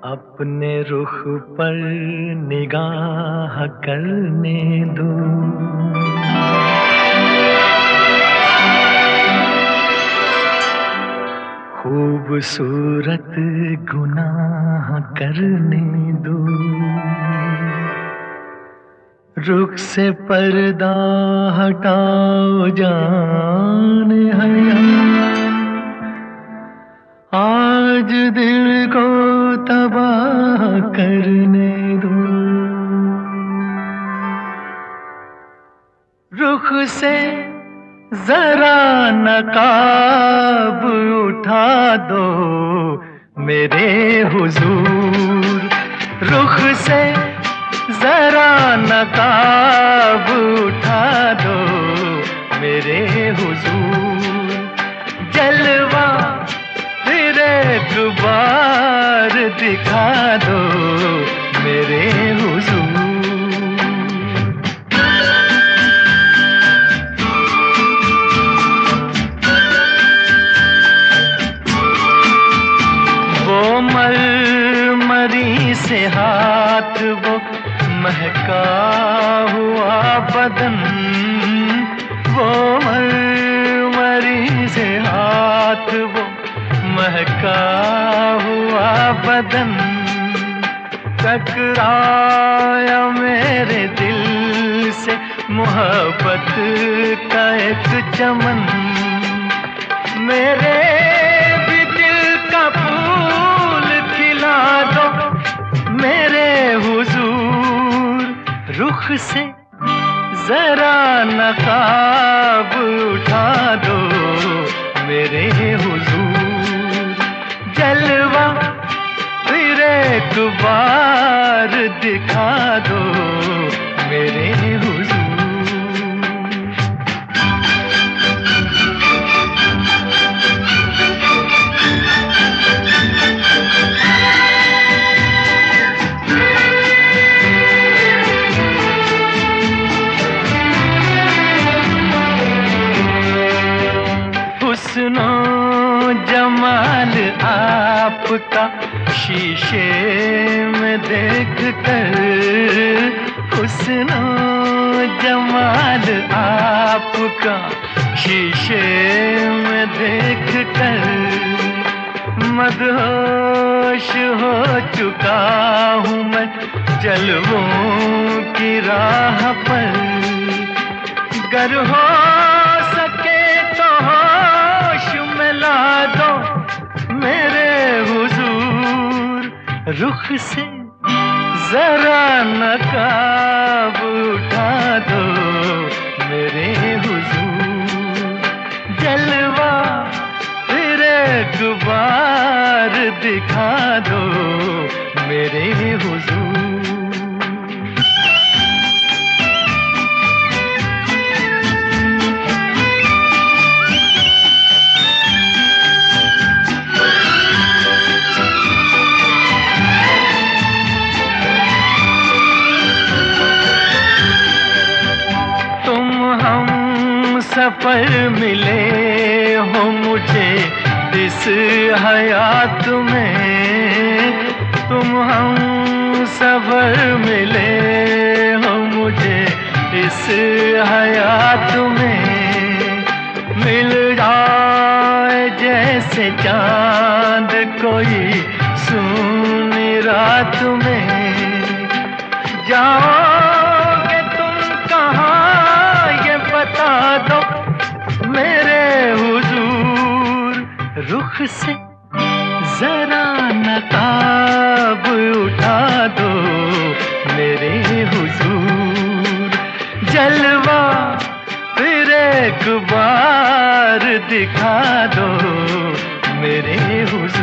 अपने रुख पर निगाह करने दो। खूबसूरत गुनाह करने दो। रुख से पर्दा हटाओ जान हया, आज दिल को तबाह करने दो। रुख से जरा नकाब उठा दो मेरे हुजूर। रुख से जरा नकाब उठा दो मेरे हुजूर। जलवा फिर एक बार दिखा दो मेरे हुजूर। वो मरमरी से हाथ, वो महका हुआ बदन, वो मरमरी से हाथ, वो महका हुआ बदन, टकराया मेरे दिल से मोहब्बत का एक चमन। मेरे भी दिल का फूल खिला दो मेरे हुजूर। रुख से जरा नकाब उठा दो मेरे हुजूर। जलवा फिर एक बार दिखा दो मेरे हुजूर। हुस्नो जमाल आपका शीशे में देख कर, हुस्नो जमाल आपका शीशे में देख कर, मदहोश हो चुका हूँ मैं जलवों की राह पर। गर हो सके तो होश में ला दो मेरे हुजूर। रुख से जरा नकाब उठा दो मेरे हुजूर। जलवा फिर एक बार दिखा दो मेरे हुजूर। सफर मिले हो मुझे इस हयात में, तुम हम सफर मिले हो मुझे इस हयात में। मिल जाए जैसे चांद कोई सूनी रात में, जाओगे तुम कहाँ ये बता दो मेरे हुजूर। रुख से जरा नकाब उठा दो मेरे हुजूर। जलवा फिर एक बार दिखा दो मेरे हुजूर।